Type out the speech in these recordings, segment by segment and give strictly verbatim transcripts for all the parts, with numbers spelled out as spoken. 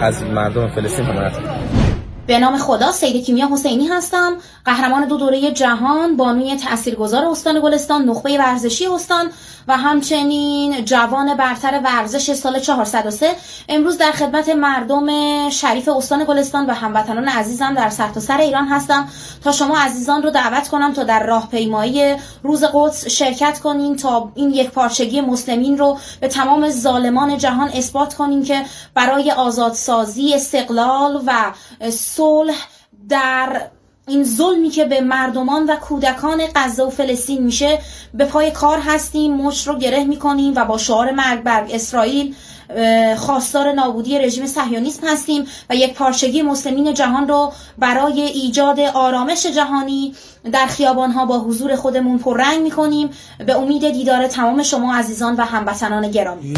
از مردم فلسطین حمایت میکنم. به نام خدا، سید کیمیا حسینی هستم، قهرمان دو دوره جهان، بانوی تاثیرگذار استان گلستان، نخبه ورزشی استان و همچنین جوان برتر ورزش سال چهارصد و سه. امروز در خدمت مردم شریف استان گلستان و هموطنان عزیزم در سرتاسر ایران هستم تا شما عزیزان رو دعوت کنم تا در راهپیمایی روز قدس شرکت کنین، تا این یکپارچگی مسلمین رو به تمام ظالمان جهان اثبات کنین که برای آزادسازی، استقلال و صلح در این ظلمی که به مردمان و کودکان غزه و فلسطین میشه به پای کار هستیم، مچ رو گره میکنیم و با شعار مرگ بر اسرائیل خواستار نابودی رژیم صهیونیسم هستیم و یک پارچگی مسلمین جهان رو برای ایجاد آرامش جهانی در خیابانها با حضور خودمون پررنگ میکنیم، به امید دیدار تمام شما عزیزان و هموطنان گرامی.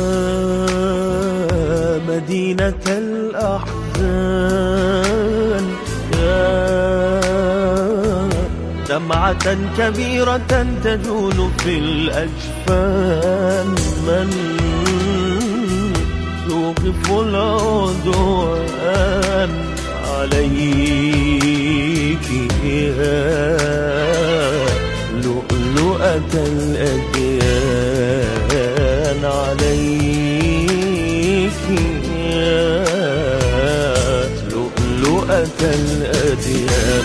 مدينة الأحزان يا دمعة كبيرة تجول في الأجفان، من يوقف العدوان عليك يا لؤلؤة الأديان، عليك لؤلؤة الأديان.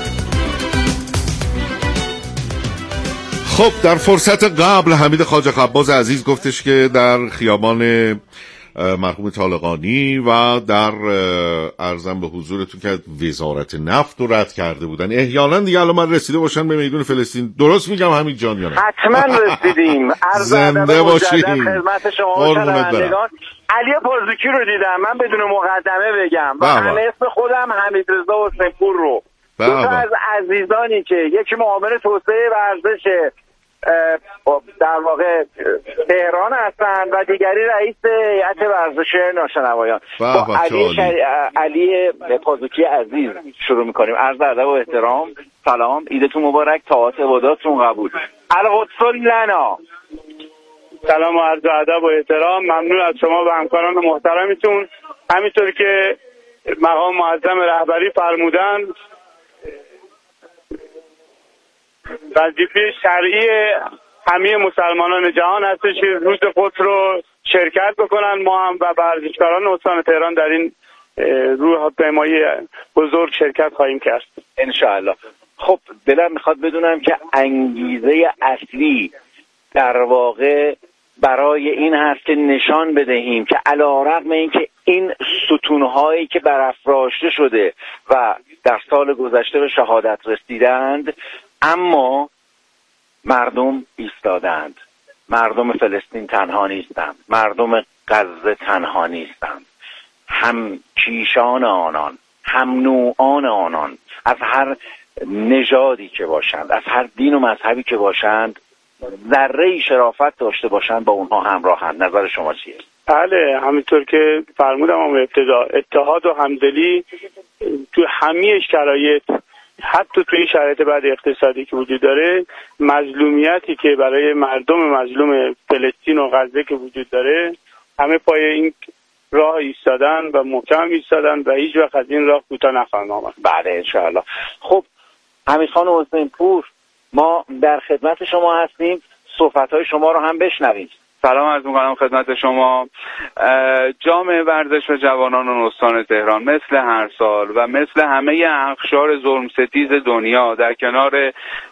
خب در فرصت قبل حمید خواجه خباز عزیز گفتش که در خیابان مرحوم طالقانی و در ارزم به حضورتون که وزارت نفت رو رد کرده بودن، احیانا دیگه الان من رسیده باشن به میدون فلسطین. درست میگم حمید جان یا نه؟ حتما رسیدیم. زنده باشید. خدمت شما شنوندگان. علی پرزوکی رو دیدم، من بدون مقدمه بگم و همه اسم خودم حمید رضا حسینپور رو، دو تا از عزیزانی که یکی معاون توسعه ورزش در واقع تهران هستند و دیگری رئیس هیئت ورزش ناشنوایان. با علی شر... علی پازوکی عزیز شروع میکنیم. عرض ادب و احترام، سلام، عیدتون مبارک، طاعات عباداتتون قبول. القدس لنا. سلام و عرض ادب و احترام، ممنون از شما و همکاران محترمتون. همینطور که مقام معظم رهبری فرمودن، وظیفه شرعی همه مسلمانان جهان هستش که روز قدس رو شرکت بکنن. ما هم و ورزشکاران استان تهران در این راهپیمایی بزرگ شرکت خواهیم کرد انشاءالله. خب دلم میخواد بدونم که انگیزه اصلی در واقع برای این هست که نشان بدهیم که علیرغم اینکه این ستونهایی که برافراشته شده و در سال گذشته به شهادت رسیدند، اما مردم ایستادند. مردم فلسطین تنها نیستند، مردم غزه تنها نیستند. هم کیشان آنان، هم نوعان آنان، از هر نژادی که باشند، از هر دین و مذهبی که باشند، ذره شرافت داشته باشند، با اونها همراهند. نظر شما چیه؟ بله، همینطور که فرمودم اما ابتدا، اتحاد و همدلی تو همه شرایط، حتی توی شرایط بعد اقتصادی که وجود داره، مظلومیتی که برای مردم مظلوم فلسطین و غزه که وجود داره، همه پای این راه ایستادن و محکم ایستادن و هیچ وقت از این راه کوتاه نخواهند آمد. بله انشاءالله. خب حمید خان حسینپور، ما در خدمت شما هستیم، صحبت‌های شما رو هم بشنویم. سلام عرض می‌کنم خدمت شما. جامعه ورزش و جوانان استان تهران مثل هر سال و مثل همه اقشار ظلم ستیز دنیا در کنار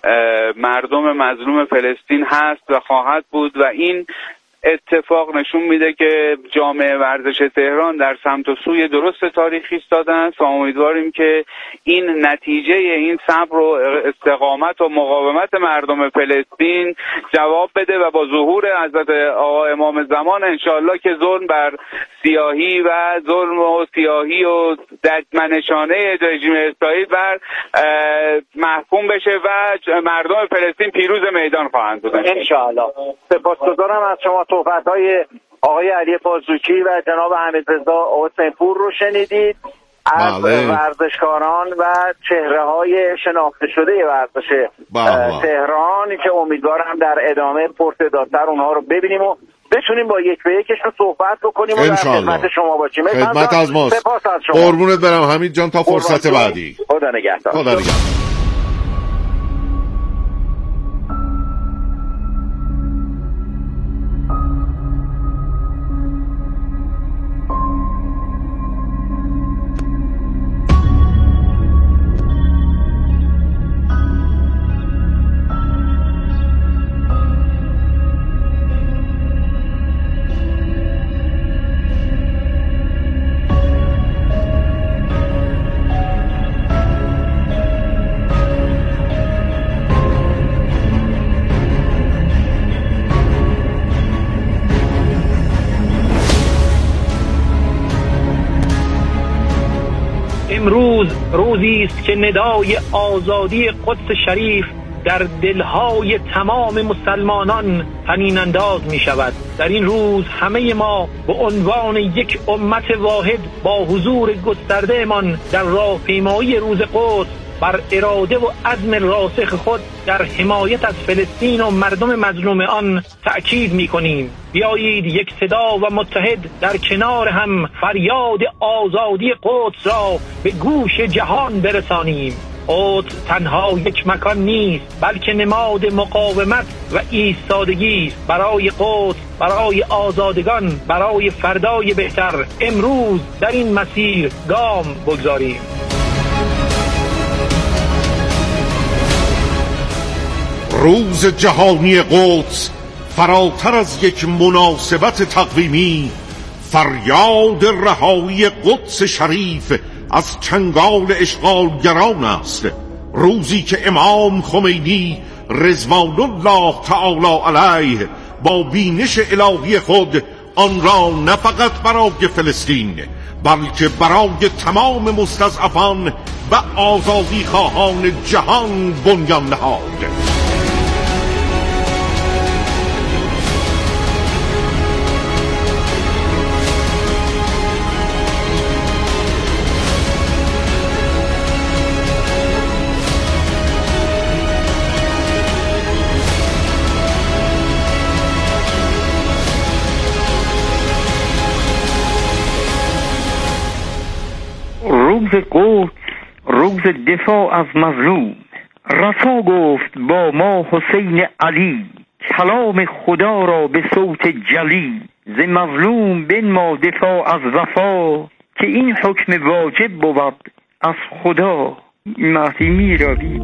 مردم مظلوم فلسطین هست و خواهد بود و این اتفاق نشون میده که جامعه ورزش تهران در سمت و سوی درست تاریخی ایستاده است و امیدواریم که این نتیجه این صبر و استقامت و مقاومت مردم فلسطین جواب بده و با ظهور حضرت آقا امام زمان انشالله که ظلم بر سیاهی و ظلم و سیاهی و ددمنشانه رژیم اسرائیل بر محکوم بشه و مردم فلسطین پیروز میدان خواهند بود انشالله. سپاسگزارم از شما. صحبت‌های آقای علی پازوکی و جناب حمیدرضا حسینپور رو شنیدید از بله. ورزشکاران و چهره‌های شناخته شده ورزش تهران که امیدوارم در ادامه پرتعدادتر اونها رو ببینیم و بتونیم با یک به یکشون صحبت بکنیم و در خدمت شما باشیم. خدمت از ماست. سپاس از شما. قربونت برم حمید جان، تا فرصت بعدی. خدا نگهدار. خدا نگهدار. امروز روزی است که ندای آزادی قدس شریف در دلهای تمام مسلمانان طنین انداز می شود. در این روز همه ما به عنوان یک امت واحد با حضور گسترده من در راهپیمایی روز قدس بر اراده و عزم راسخ خود در حمایت از فلسطین و مردم مظلوم آن تأکید می کنیم. بیایید یک صدا و متحد در کنار هم فریاد آزادی قدس را به گوش جهان برسانیم. قدس تنها یک مکان نیست، بلکه نماد مقاومت و ایستادگی است. برای قدس، برای آزادگان، برای فردای بهتر امروز در این مسیر گام بگذاریم. روز جهانی قدس فراتر از یک مناسبت تقویمی، فریاد رهایی قدس شریف از چنگال اشغالگران است. روزی که امام خمینی رضوان الله تعالی علیه با بینش الهی خود آن را نه فقط برای فلسطین بلکه برای تمام مستضعفان و آزادی خواهان جهان بنیان نهاد. روز قدس، روز دفاع از مظلوم. رسا گفت با ما حسین علی، کلام خدا را به صوت جلی. ز مظلوم بنما دفاع از وفا، که این حکم واجب بود از خدا. مهدی میراوی.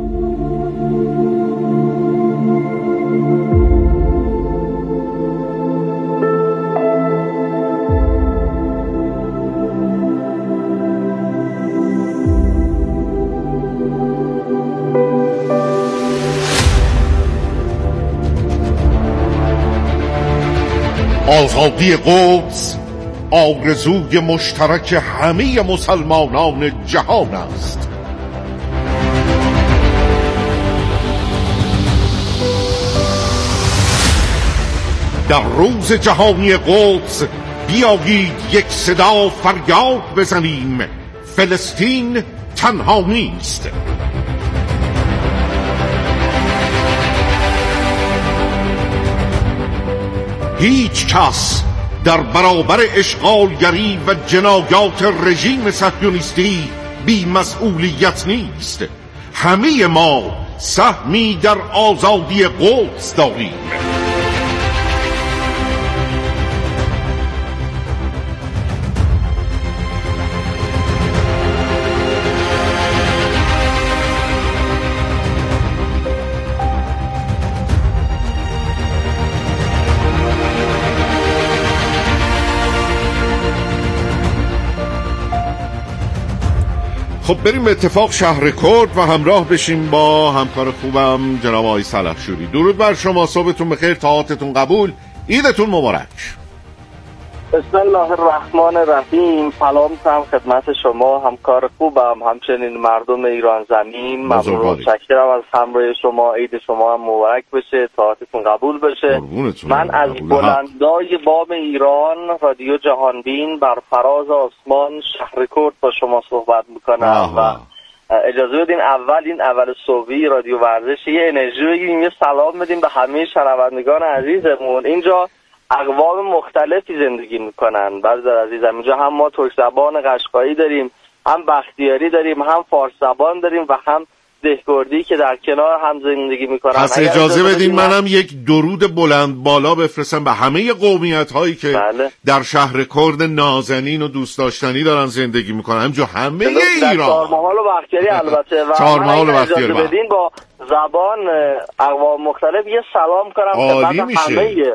آزادی قدس آرزوی مشترک همه مسلمانان جهان است. در روز جهانی قدس بیایید یک صدا فریاد بزنیم: فلسطین تنها نیست. هیچ کس در برابر اشغالگری و جنایات رژیم صهیونیستی بی مسئولیت نیست. همه ما سهمی در آزادی قدس داریم. خب بریم به اتفاق شهر کرد و همراه بشیم با همکار خوبم جناب آقای سلحشوری. درود بر شما، صبحتون بخیر، طاعتتون قبول، عیدتون مبارک. بسم الله الرحمن الرحیم. سلام می‌کنم خدمت شما همکار خوبم، همچنین مردم ایران زمین. ممنون و متشکرم از همراهی شما. عید شما هم مبارک بشه، طاعتتون قبول بشه. من از بلندای بام ایران رادیو جهانبین بر فراز آسمان شهر کرد با شما صحبت میکنم و اجازه بدین اول این اول صبحی رادیو ورزش یه انرژی بگیریم، یه سلام بدیم به همه شنوندگان عزیزمون. اینجا اقوام مختلفی زندگی میکنن. برادر عزیزم اینجا هم ما ترک زبان قشقایی داریم، هم بختیاری داریم، هم فارس زبان داریم و هم دهکردی که در کنار هم زندگی میکنن. پس اجازه بدین منم یک درود بلند بالا بفرستم به همه قومیت هایی که بله. در شهر کرد نازنین و دوست داشتنی دارن زندگی میکنن، همجا همه ایران، چهارمحال و بختیاری البته و چهارمحال و بختیاری بدین با زبان اقوام مختلف یه سلام کنم خدمت همه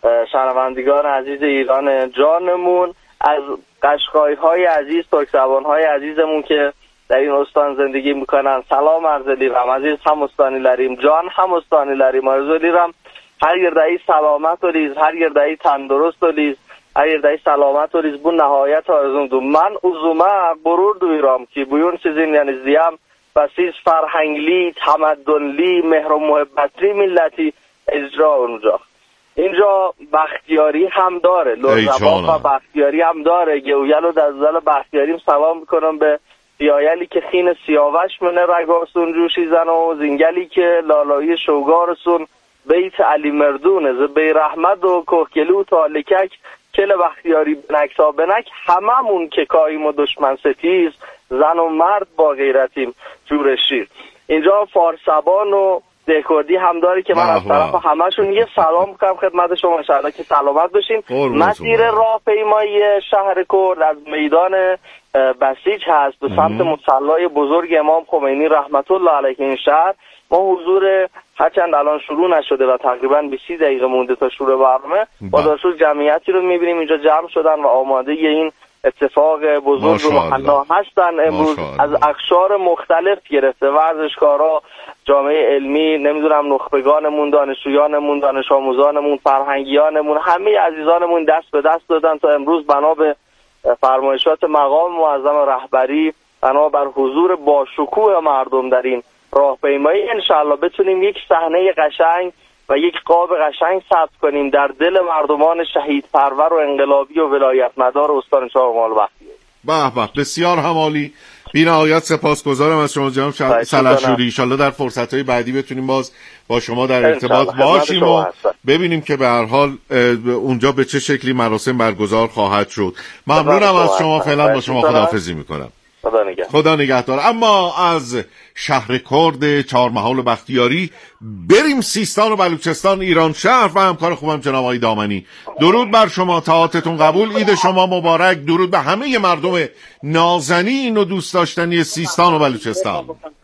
شنوندگان عزیز ایران جانمون، از قشقایی های عزیز، ترک زبان های عزیزمون که در این استان زندگی میکنن سلام عرض لیرم. عزیز هم استانی لریم، جان هم استانی لریم. آرزو لیرم هر یردهی سلامت و لیز، هر یردهی تندرست و لیز، هر یردهی سلامت و لیز بون نهایت آرزون دو. من اوزومه غرور دویرام که بیون چیزین یعنی زیم بسیز فرهنگلی، تمدنلی، مهر و محبتلی ملتی اجرا اونجا. اینجا بختیاری هم داره، لرزبان و بختیاری هم داره. گویل و دزدل بختیاریم سلام میکنم به سیایلی که خین سیاوش منه رگاسون جوشی زن و زنگلی که لالایی شوگارسون بیت علی مردونه ز بی رحمت و کوکلو تا لکک کل بختیاری بنک تا بنک هممون که کاییم و دشمن ستیز زن و مرد با غیرتیم جور شیر. اینجا فارسبان و دهکردی هم داره که من از طرف همشون یه سلام میکنم خدمت شما، انشاءالله که سلامت باشین. مسیر راهپیمایی شهر کرد از میدان بسیج هست به سمت مصلی بزرگ امام خمینی رحمت الله علیه این شهر. ما حضور هرچند الان شروع نشده و تقریبا بیست دقیقه مونده تا شروع برنامه، با داشت جمعیتی رو میبینیم اینجا جمع شدن و آماده این اتفاق بزرگ و مهنا هستن. امروز از اقشار مختلف گرفته ورزشکارا، جامعه علمی، نمیدونم نخبگانمون، دانشجویانمون، دانش آموزانمون، فرهنگیانمون، همه عزیزانمون دست به دست دادن تا امروز بنا به فرمایشات مقام معظم رهبری، بنا بر حضور با شکوه مردم در این راهپیمایی انشالله بتونیم یک صحنه قشنگ و یک قاب قشنگ ثبت کنیم در دل مردمان شهید پرور و انقلابی و ولایت مدار استان چهارمحال و بختیاری. به به، بسیار همالی. بی نهایت سپاسگزارم از شما جناب سلحشوری. ان شاءالله در فرصت‌های بعدی بتونیم باز با شما در ارتباط باشیم و ببینیم که به هر حال اونجا به چه شکلی مراسم برگزار خواهد شد. ممنونم از شما. فعلا با شما خداحافظی میکنم. خدا نگهدار. خدا نگهدار. اما از شهر کرد چهارمحال و بختیاری بریم سیستان و بلوچستان ایران شهر و همکار خوبم جناب آقای دامنی. درود بر شما، طاعتتون قبول، عید شما مبارک. درود به همه مردم نازنین و دوست داشتنی سیستان و بلوچستان.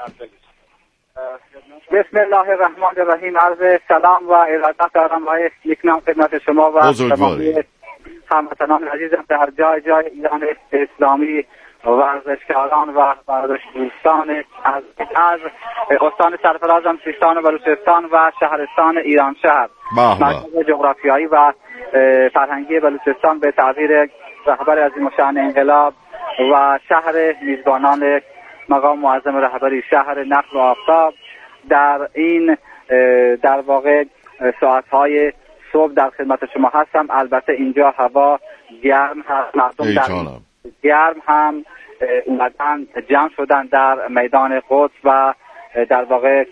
بسم الله الرحمن الرحیم. عرض سلام و ارادت دارم و یکنام خدمت شما و تمامی هموطنان عزیزم در جای جای ایران اسلامی، ورزشکاران و ورزشدوستان از از استان سرفرازم سیستان و بلوچستان و شهرستان ایران شهر، مرکز جغرافیایی و فرهنگی بلوچستان به تعبیر رهبر عظیم الشأن انقلاب و شهر میزبانان مقام معظم رهبری شهر نخل و آفتاب. در این در واقع ساعت‌های صبح در خدمت شما هستم. البته اینجا هوا گرم هست، مردم در گرم هم اومدن جمع شدن در میدان قدس و در واقع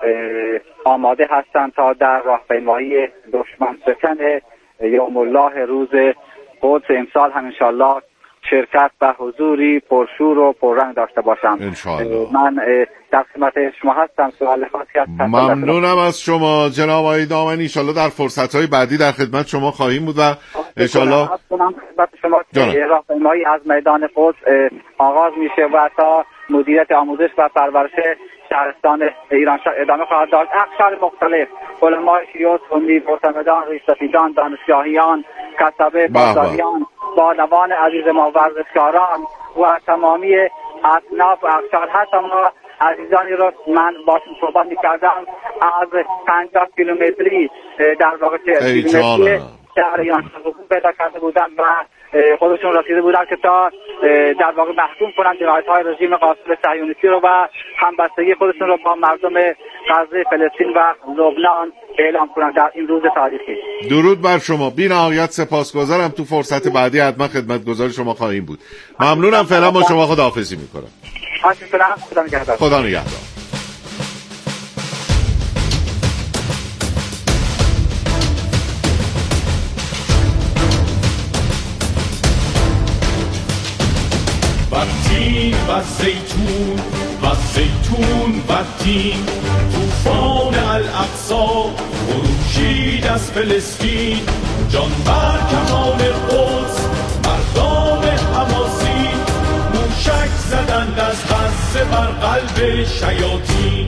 آماده هستند تا در راهپیمایی دشمن ستن یوم الله روز قدس امسال هم انشالله شرکت و حضوری پرشور و پررنگ داشته باشم. انشالله. من در خدمت شما هستم. سوال خاصی هست؟ ممنونم از شما جناب آقای دامنی. انشالله در فرصت‌های بعدی در خدمت شما خواهیم بود و انشالله خدمت شما راهپیمایی از میدان قدس آغاز میشه و تا مدیریت آموزش و پرورش شهرستان ایران شهر ادامه خواهد داشت. اقشار مختلف، علمای شیعه، سنی، معتمدان، ریش‌سفیدان، دانشگاهیان، کسبه، بازاریان، بانوان عزیز ما، ورزشکاران و تمامی اصناف و اقشار هست. اما عزیزانی رو من باشون صحبت می‌کردم از پنجاه کیلومتری در واقع کیلومتری شهر ایران پیدا کرده بودن و خودشون رسیده بودن که تا در واقع محکوم کنن جنایت‌های رژیم قاصد صهیونیستی رو و همبستگی خودشون رو با مردم غزه، فلسطین و لبنان اعلام کنن در این روز تاریخی. درود بر شما. بی نهایت سپاسگزارم. تو فرصت بعدی حتما خدمتگزار شما خواهیم بود. ممنونم. فعلا با شما خداحافظی میکنم. خدا نگهدار. خدا نگهدار. تین و زیتون و زیتون و تین. طوفان الاقصی خروشید از فلسطین، جان بر کمان قدس مردان حماسی، موشک زدند از غزه بر قلب شیاطین.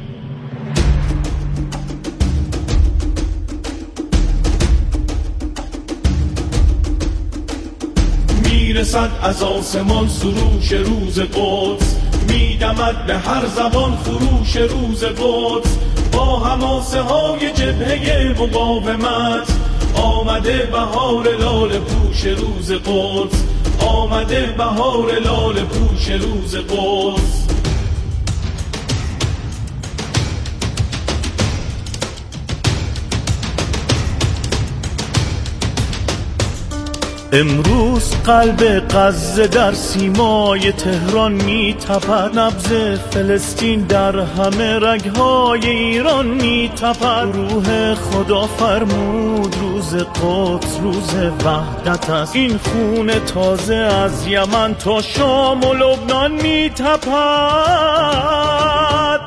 میرسد از آسمان سروش روز قدس، میدمد به هر زبان خروش روز قدس. با حماسه های جبهه مقاومت آمده بهار لاله پوش روز قدس، آمده بهار لاله پوش روز قدس. امروز قلب غزه در سیمای تهران میتپد، نبض فلسطین در همه رگهای ایران میتپد. روح خدا فرمود روز قدس روز وحدت است، این خون تازه از یمن تا شام و لبنان میتپد.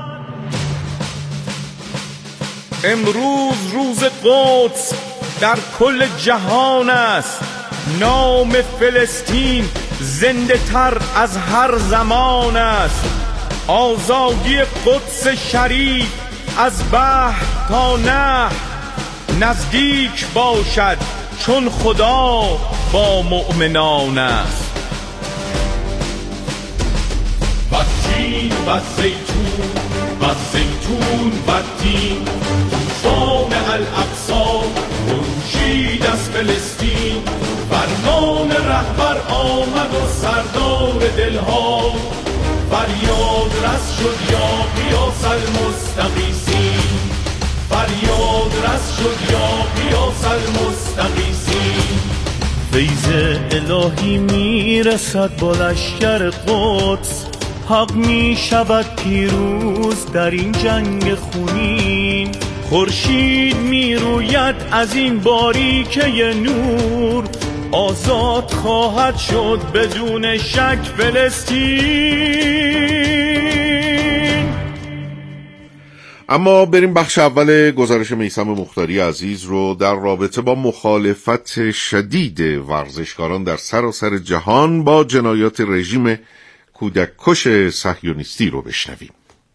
امروز روز قدس در کل جهان است، نام فلسطین زنده تر از هر زمان است. آزادی قدس شریف از بحر تا نهر نزدیک باشد، چون خدا با مؤمنان است. و تین و زیتون و زیتون و تین، طوفان الاقصی خروشید از فلسطین. فرمان رهبر آمد و سردار دلها، فریاد رس شد یا قیاس المستغیثین، فریاد رس شد یا قیاس المستغیثین. فیض الهی میرسد با لشکر قدس، حق می شود پیروز در این جنگ خونین. خورشید می روید از این باریکه نور، آزاد خواهد شد بدون شک فلسطین. اما بریم بخش اول گزارش میثم مختاری عزیز رو در رابطه با مخالفت شدید ورزشکاران در سراسر جهان با جنایات رژیم کودککش صهیونیستی رو بشنویم.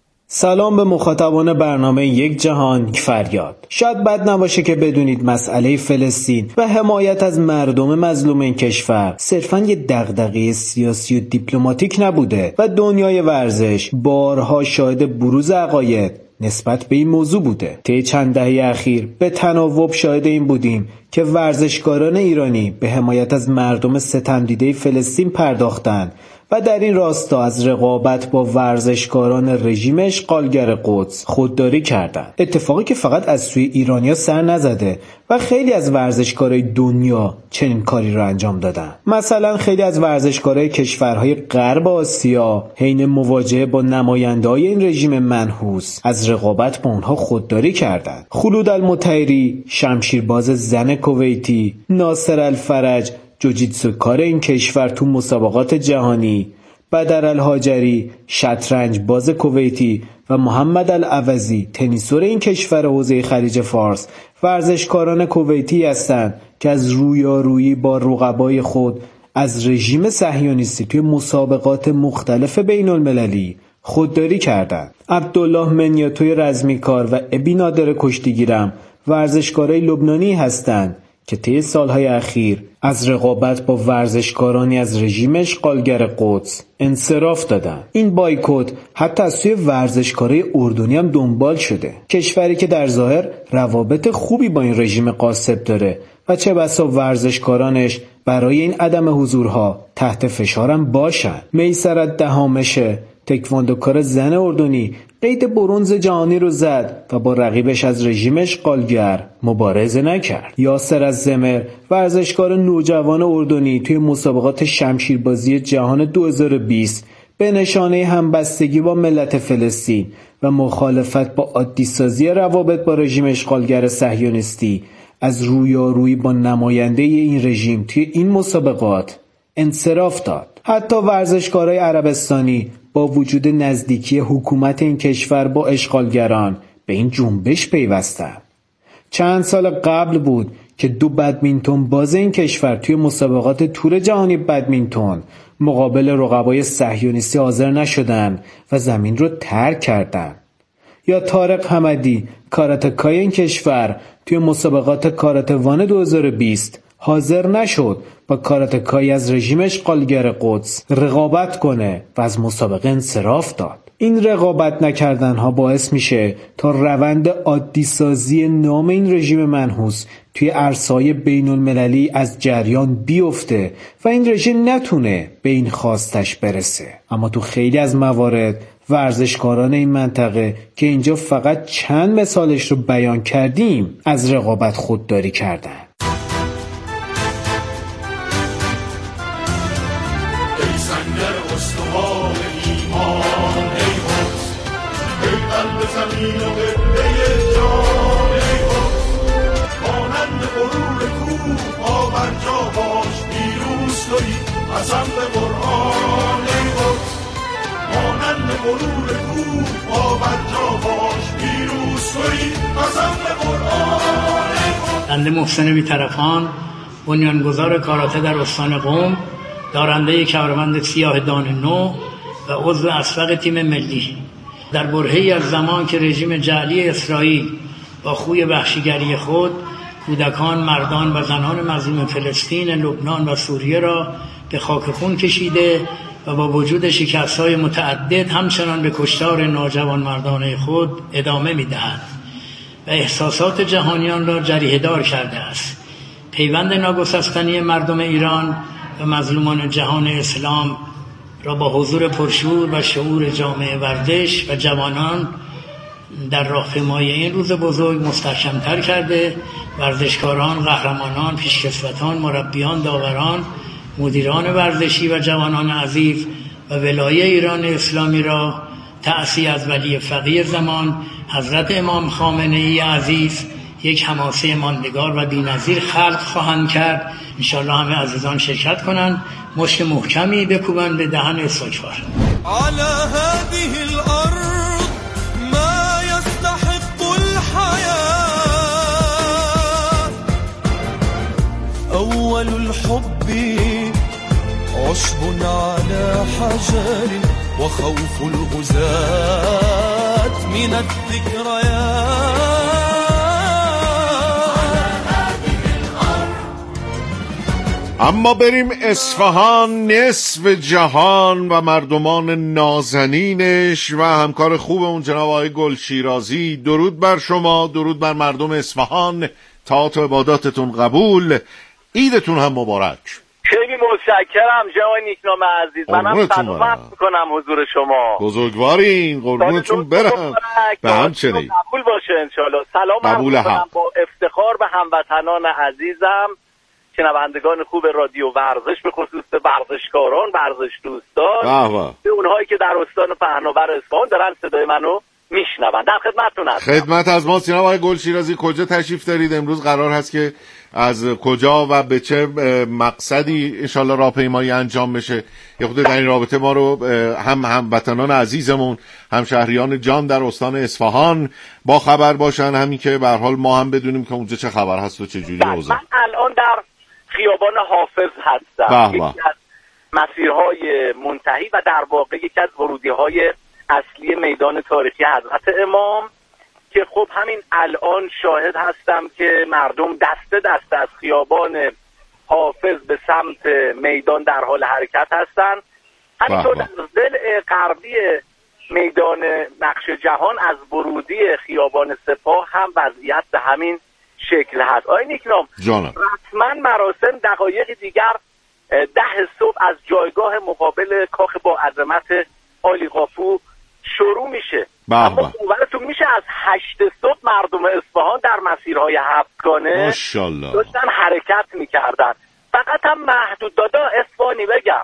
سلام به مخاطبان برنامه یک جهان یک فریاد. شاید بد نباشه که بدونید مسئله فلسطین و حمایت از مردم مظلوم این کشور صرفاً یه دغدغه سیاسی و دیپلماتیک نبوده و دنیای ورزش بارها شاهد بروز عقاید نسبت به این موضوع بوده. طی چند دهه اخیر به تناوب شاهد این بودیم که ورزشکاران ایرانی به حمایت از مردم ستمدیده فلسطین پرداختند و در این راستا از رقابت با ورزشکاران رژیم اشغالگر قدس خودداری کردند. اتفاقی که فقط از سوی ایرانیا سر نزده و خیلی از ورزشکارای دنیا چنین کاری را انجام دادن. مثلا خیلی از ورزشکارای کشورهای غرب آسیا حین مواجهه با نماینده‌های این رژیم منحوس از رقابت با اونها خودداری کردند. خلود المطهری، شمشیرباز زن کویتی، ناصر الفرج، جوجیتسوکار این کشور تو مسابقات جهانی، بدر الهاجری، شطرنج باز کویتی و محمد العوضی، تنیسور این کشور حوزه خلیج فارس، ورزشکاران کویتی هستند که از رویارویی با رقبای خود از رژیم صهیونیستی توی مسابقات مختلف بین المللی خودداری کردند. عبدالله منیاتوی رزمیکار و ابی نادر کشتیگیرم ورزشکارای لبنانی هستند که طی سالهای اخیر از رقابت با ورزشکارانی از رژیم اشغالگر قدس انصراف دادن. این بایکوت حتی از سوی ورزشکارای اردنی هم دنبال شده، کشوری که در ظاهر روابط خوبی با این رژیم غاصب داره و چه بسا ورزشکارانش برای این عدم حضورها تحت فشارم باشن. میسرت دهامشه، تکواندوکار زن اردنی، قید برنز جهانی رو زد و با رقیبش از رژیم اشغالگر مبارزه نکرد. یاسر الزمر، ورزشکار نوجوان اردنی، توی مسابقات شمشیربازی جهان دو هزار و بیست به نشانه همبستگی با ملت فلسطین و مخالفت با عادی‌سازی روابط با رژیم اشغالگر صهیونیستی از رویارویی با نماینده این رژیم توی این مسابقات انصراف داد. حتی ورزشکارای عربستانی با وجود نزدیکی حکومت این کشور با اشغالگران به این جنبش پیوستند. چند سال قبل بود که دو بدمینتون باز این کشور توی مسابقات تور جهانی بدمینتون مقابل رقبای صهیونیستی حاضر نشدن و زمین رو ترک کردن. یا طارق حمدی کاراتکای این کشور توی مسابقات کارات وان دو هزار و بیست حاضر نشد با کاراتکای از رژیم اشغالگر قدس رقابت کنه و از مسابقه انصراف داد. این رقابت نکردن ها باعث میشه تا روند عادی سازی نام این رژیم منحوس توی عرصه‌های بین المللی از جریان بیفته و این رژیم نتونه به این خواستش برسه. اما تو خیلی از موارد ورزشکاران این منطقه که اینجا فقط چند مثالش رو بیان کردیم از رقابت خودداری کردن. زمین و قبله جان ای حسن مانند غرور کوه پا بر جا باش پیروز تویی قسم به قرآن ای حسن مانند غرور کوه پا بر جا باش پیروز تویی قسم به قرآن ای حسن. بنده محسن بی‌طرفان بنیانگذار کاراته در استان قم، دارنده کمربند سیاه دان نو و عضو اسبق تیم ملی. در برهه‌ای از زمان که رژیم جعلی اسرائیل با خوی وحشیگری خود کودکان، مردان و زنان مظلوم فلسطین، لبنان و سوریه را به خاک خون کشیده و با وجود شکست‌های متعدد همچنان به کشتار ناجوان مردانه خود ادامه می‌دهد و احساسات جهانیان را جریحه‌دار کرده است. پیوند ناگسستنی مردم ایران و مظلومان جهان اسلام را با حضور پرشور و شعور جامعه ورزش و جوانان در راهپیمایی این روز بزرگ مستحکم‌تر کرده. ورزشکاران، قهرمانان، پیشکسوتان، مربیان، داوران، مدیران ورزشی و جوانان عزیز و ولای ایران اسلامی را تأسی از ولی فقیه زمان حضرت امام خامنه‌ای عزیز یک حماسه ماندگار و بی‌نظیر خلق خواهند کرد. انشاءالله همه عزیزان شرکت کنند، مشت محکمی بکوبند به دهن استکبار. على هذه الأرض ما يستحق الحياة أول الحب عشب على حجر وخوف الغزاة من الذكريات. اما بریم اصفهان، نصف جهان و مردمان نازنینش و همکار خوبمون جناب آقای گل شیرازی. درود بر شما، درود بر مردم اصفهان. طاعت و عباداتتون قبول، عیدتون هم مبارک. خیلی متشکرم جناب نیکنام عزیز. منم سلام میکنم حضور شما. بزرگوارین، قربونتون برم. به همچنین قبول باشه انشالله. سلام میکنم با افتخار به هموطنان عزیزم، شنوندگان خوب رادیو ورزش، به خصوص ورزشکاران، ورزش دوستان، به اونهایی که در استان پهناور اصفهان دارن صدای منو میشنون. در خدمتتون هستم. خدمت از ما. جناب آقای گل شیرازی، کجا تشریف دارید امروز؟ قرار هست که از کجا و به چه مقصدی انشالله راهپیمایی انجام بشه؟ یه خود در این رابطه ما رو هم هموطنان عزیزمون، هم شهریان جان در استان اصفهان با خبر باشن، همین که به هر حال ما هم بدونیم که اونجا چه خبر هست و چه جوری اوضاع. من الان در خیابان حافظ هستم، یکی از مسیرهای منتهی و در واقع یکی از ورودی‌های اصلی میدان تاریخی حضرت امام که خب همین الان شاهد هستم که مردم دسته دسته از خیابان حافظ به سمت میدان در حال حرکت هستند. همینطور در ضلع غربی میدان نقش جهان از ورودی خیابان سپاه هم وضعیت به همین شکل هست. آقای نیکنام، رسما مراسم دقایق دیگر ده صبح از جایگاه مقابل کاخ با عظمت عالی قاپو شروع میشه. اما باورتون میشه از هشت صبح مردم اصفهان در مسیرهای هفتگانه ماشاءالله داشتن حرکت میکردن. فقط هم محدود دادا اصفهانی بگم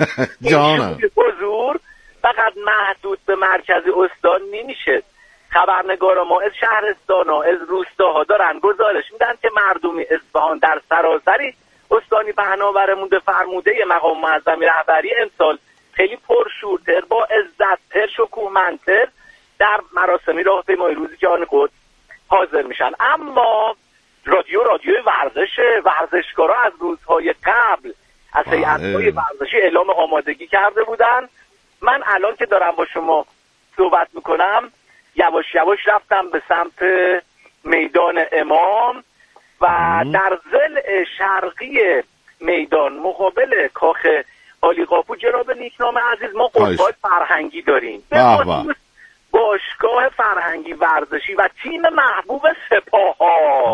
جانم حضور فقط محدود به مرکز استان نمیشه. خبرنگارا ما از شهرستان ها از روستاها دارن گزارش میدن که مردم اصفهان در سراسری استانی پهناورمون فرموده مقام معظم رهبری امسال خیلی پرشورتر، با عزت‌تر، شکوهمندتر در مراسم راهپیمایی روز جهان قدس حاضر میشن. اما رادیو رادیو ورزش، ورزشکارا از روزهای قبل از هیئت‌های ورزشی اعلام آمادگی کرده بودن. من الان که دارم با شما صحبت میکنم یواش یواش رفتم به سمت میدان امام و در ضلع شرقی میدان مقابل کاخ عالی قاپو جناب نیکنام عزیز ما قربای فرهنگی داریم، به خصوص باشگاه فرهنگی ورزشی و تیم محبوب سپاهان.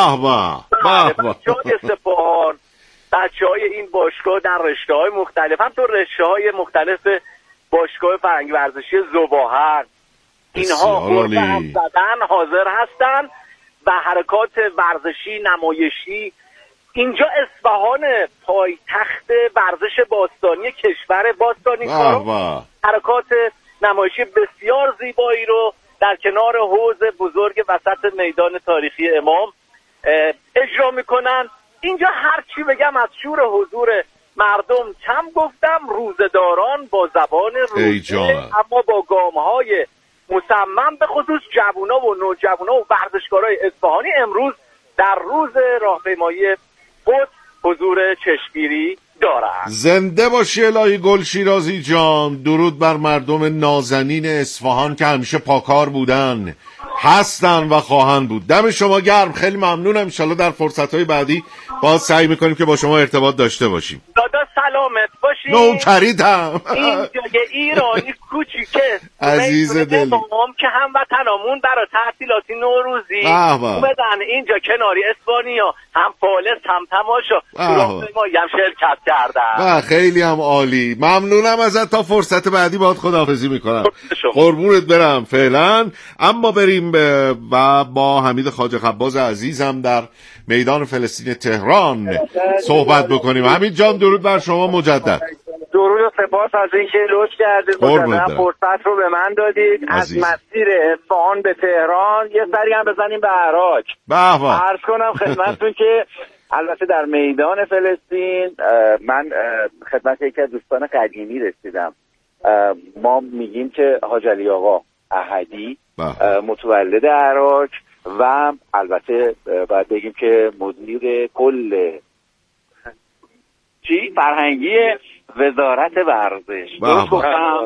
به به بچه‌های سپاهان، بچه‌های این باشگاه در رشته‌های مختلف، هم تو رشته‌های مختلف باشگاه فرهنگی ورزشی ذوباهر، اینها قربه هم زدن حاضر هستن و حرکات ورزشی نمایشی. اینجا اصفهان پایتخت ورزش باستانی کشور، باستانی کارا حرکات نمایشی بسیار زیبایی رو در کنار حوض بزرگ وسط میدان تاریخی امام اجرا میکنن. اینجا هر چی بگم از شور حضور مردم کم گفتم. روزداران با زبان روزه اما با گامهای مصمم، به خصوص جوونا و نوجوانا و ورزشکارای اصفهانی امروز در روز راهپیمایی قدس حضور چشمگیری دارند. زنده باشی الهی گل شیرازی جان. درود بر مردم نازنین اصفهان که همیشه پاکار بودن، هستن و خواهند بود. دم شما گرم، خیلی ممنونم. ان شاءالله در فرصت‌های بعدی باز سعی می‌کنیم که با شما ارتباط داشته باشیم. دادا سلامت باشی. نوکریتم. این جای ایرانی کوچیکه عزیز دل امام که هموطنامون برای تعطیلات نوروزی اومدن اینجا کناری اسپانیا، هم فالس هم تماشا راهپیمایی هم شرکت کردن. خیلی هم عالی. ممنونم ازت. تا فرصت بعدی باهات خداحافظی می‌کنم. قربونت برم فعلا. اما بریم و با حمید خواجه خباز عزیزم در میدان فلسطین تهران صحبت بکنیم. حمید جان درود بر شما مجدد. درود و سپاس از اینکه لطف کردید مجددا فرصت رو به من دادید. از مسیر اصفهان به تهران یه سری هم بزنیم به عراق. عرض کنم خدمتتون که البته در میدان فلسطین من خدمت یکی از دوستان قدیمی رسیدم. ما میگیم که حاج علی آقا احدی متولد عراق و البته باید بگیم که مدیر کل چی فرهنگی وزارت ورزش درست گفتم.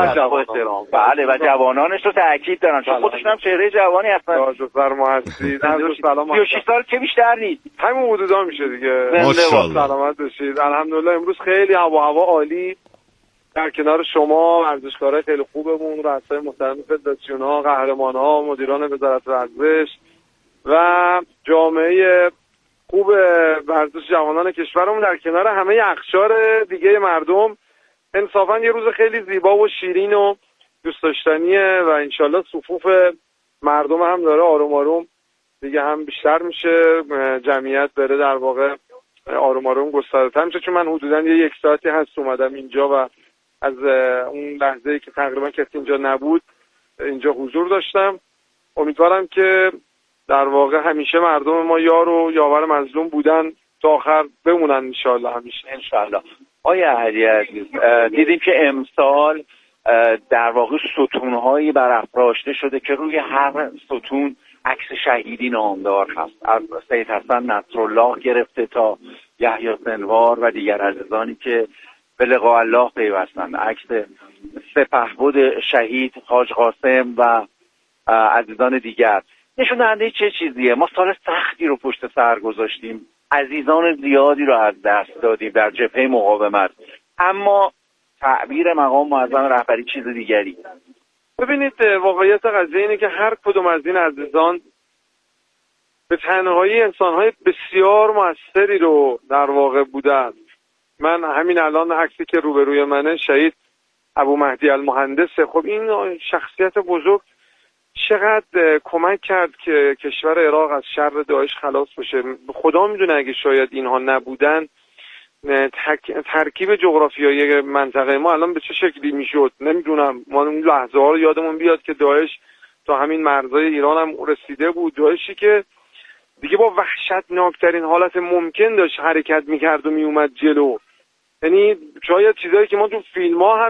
بله و جوانانش رو تاکید دارن چون خودشون هم چهره جوانی هستن. فرما هستید. سی و شش سال که بیشتر نیست، همین حدودا میشه دیگه. ماشاءالله سلامت باشید. الحمدلله امروز خیلی هوا هوا عالی در کنار شما، ورزشکارای خیلی خوبمون، رؤسای محترم فدراسیون‌ها، قهرمان‌ها، مدیران وزارت ورزش و جامعه خوب ورزش جوانان کشورمون در کنار همه اقشار دیگه مردم. انصافا یه روز خیلی زیبا و شیرین و دوست داشتنیه و انشالله صفوف مردم هم داره آروم آروم دیگه هم بیشتر میشه، جمعیت بره در واقع آروم آروم گسترده‌تر میشه. چون من حدودا یه یک ساعتی هست اومدم اینجا و از اون لحظه‌ای که تقریبا کسی اینجا نبود اینجا حضور داشتم. امیدوارم که در واقع همیشه مردم ما یار و یاور مظلوم بودن تا آخر بمونن انشالله همیشه. انشالله. آیا احدی عزیز دیدیم که امسال در واقع ستون‌هایی برافراشته شده که روی هر ستون عکس شهیدی نامدار هست، از سید حسن نصرالله گرفته تا یحیی سنوار و دیگر عزیزانی که به لقاء الله پیوستند. عکس سپهبد شهید حاج قاسم و عزیزان دیگر نشون دهنده چه چیزیه؟ ما سال سختی رو پشت سر گذاشتیم، عزیزان زیادی رو از دست دادیم در جبهه مقاومت، اما تعبیر مقام معظم رهبری چیز دیگری. ببینید واقعیت قضیه اینه که هر کدوم از این عزیزان به تنهایی انسان‌های بسیار موثری رو در واقع بودن. من همین الان عکسی که روبروی منه شهید ابو مهدی المهندسه. خب این شخصیت بزرگ چقدر کمک کرد که کشور عراق از شر داعش خلاص بشه. خدا میدونه اگه شاید اینها نبودن ترکیب جغرافیایی منطقه ما الان به چه شکلی میشد نمیدونم. ما اون لحظه ها رو یادمون بیاد که داعش تا همین مرزهای ایران هم رسیده بود. داعشی که دیگه با وحشتناکترین حالت ممکن داشت حرکت میکرد و میومد جلو. یعنی شاید چیزایی که ما تو فیلم ها هم